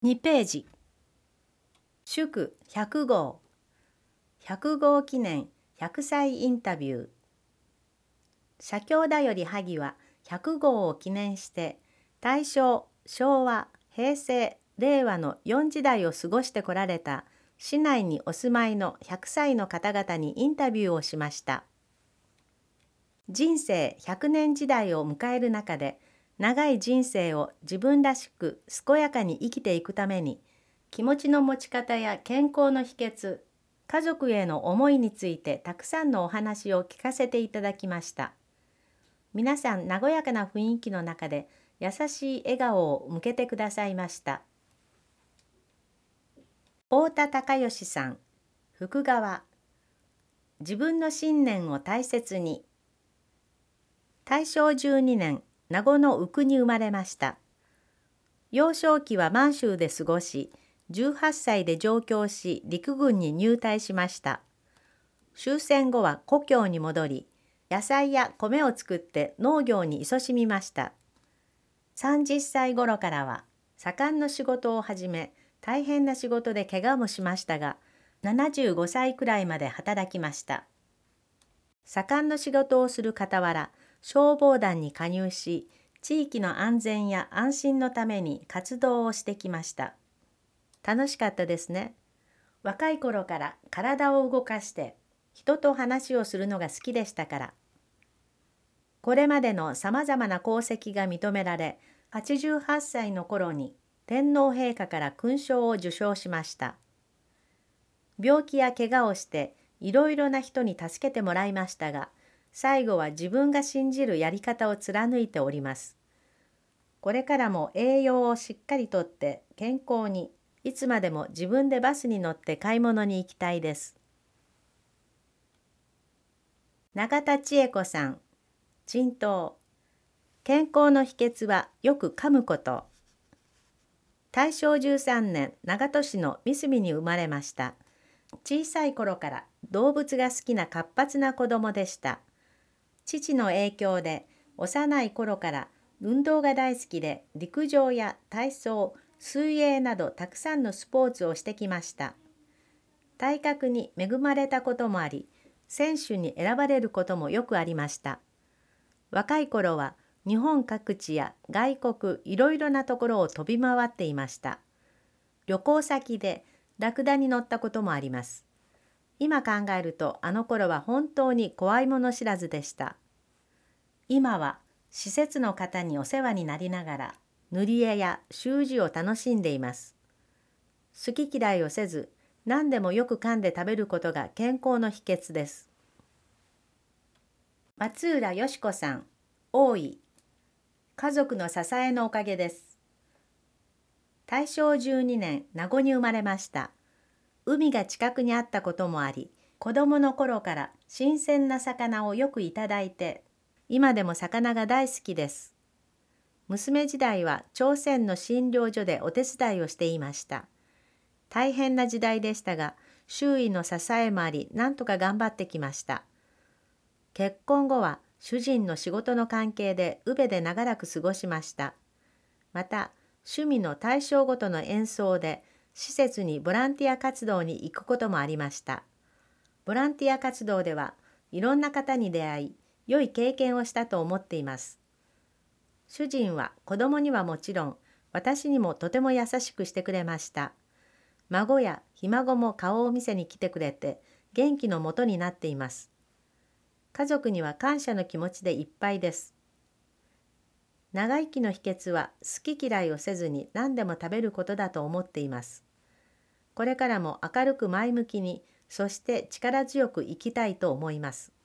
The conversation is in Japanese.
2ページ。祝100号。100号記念100歳インタビュー。写経だより萩は100号を記念して、大正、昭和、平成、令和の4時代を過ごしてこられた市内にお住まいの100歳の方々にインタビューをしました。人生100年時代を迎える中で、長い人生を自分らしく健やかに生きていくために、気持ちの持ち方や健康の秘訣、家族への思いについてたくさんのお話を聞かせていただきました。皆さん、和やかな雰囲気の中で優しい笑顔を向けてくださいました。太田孝義さん、福川。自分の信念を大切に。大正12年、名護の宇久に生まれました。幼少期は満州で過ごし、18歳で上京し、陸軍に入隊しました。終戦後は故郷に戻り、野菜や米を作って農業に勤しみました。30歳頃からは、左官の仕事を始め、大変な仕事で怪我もしましたが、75歳くらいまで働きました。左官の仕事をする傍ら、消防団に加入し、地域の安全や安心のために活動をしてきました。楽しかったですね。若い頃から体を動かして人と話をするのが好きでしたから。これまでのさまざまな功績が認められ、88歳の頃に天皇陛下から勲章を受章しました。病気や怪我をしていろいろな人に助けてもらいましたが、最後は自分が信じるやり方を貫いております。これからも栄養をしっかりとって健康に、いつまでも自分でバスに乗って買い物に行きたいです。永田千恵子さん、鎮東。健康の秘訣はよく噛むこと。大正13年、長門市の三隅に生まれました。小さい頃から動物が好きな活発な子供でした。父の影響で幼い頃から運動が大好きで、陸上や体操、水泳などたくさんのスポーツをしてきました。体格に恵まれたこともあり、選手に選ばれることもよくありました。若い頃は日本各地や外国いろいろなところを飛び回っていました。旅行先でラクダに乗ったこともあります。今考えるとあの頃は本当に怖いもの知らずでした。今は施設の方にお世話になりながら塗り絵や習字を楽しんでいます。好き嫌いをせず、何でもよく噛んで食べることが健康の秘訣です。松浦よし子さん、大井。家族の支えのおかげです。大正12年、名護に生まれました。海が近くにあったこともあり、子供の頃から新鮮な魚をよくいただいて、今でも魚が大好きです。娘時代は朝鮮の診療所でお手伝いをしていました。大変な時代でしたが、周囲の支えもあり、なんとか頑張ってきました。結婚後は主人の仕事の関係で宇部で長らく過ごしました。また、趣味の対象ごとの演奏で、施設にボランティア活動に行くこともありました。ボランティア活動では、いろんな方に出会い、良い経験をしたと思っています。主人は子供にはもちろん、私にもとても優しくしてくれました。孫やひ孫も顔を見せに来てくれて、元気のもとになっています。家族には感謝の気持ちでいっぱいです。長生きの秘訣は好き嫌いをせずに何でも食べることだと思っています。これからも明るく前向きに、そして力強く生きたいと思います。